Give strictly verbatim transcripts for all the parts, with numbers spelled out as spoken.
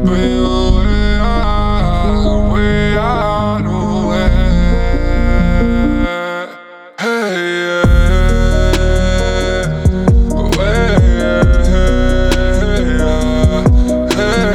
been way out, way out away. Hey, yeah, way out, hey,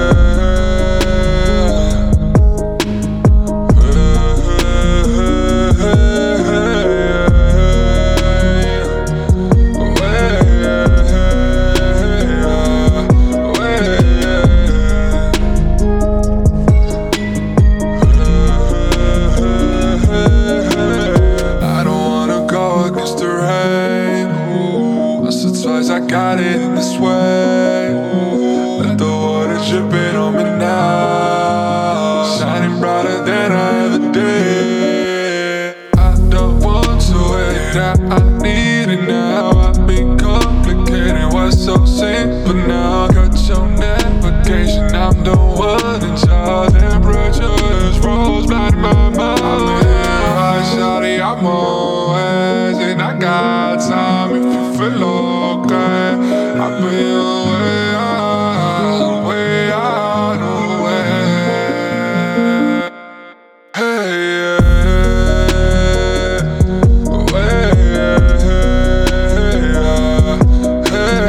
twice I got it in this way. Let the water dripping on me now, shining brighter than I ever did. I don't want to wait, I, I need it now. I've been complicated, what's so simple now? Got your navigation, I'm the one in charge. Temperatures rose, blinding my mind. I'm in high, shawty, I'm always, and I got time if you feel low. I've been way out, way out away. Hey, yeah, way out, hey,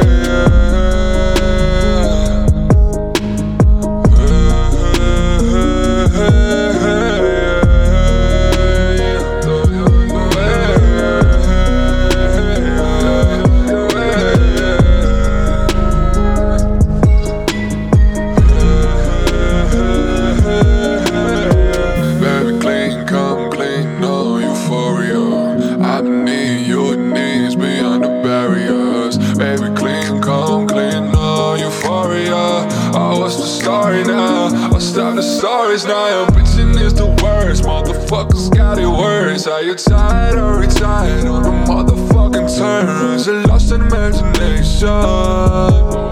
I've been needing your needs beyond the barriers. Baby, clean, come clean, no euphoria. Oh, what's the story now? I'll stop the stories now. Your bitchin' is the worst, motherfuckers got it worse. Are you tired or retired on the motherfucking turns? You're lost in imagination.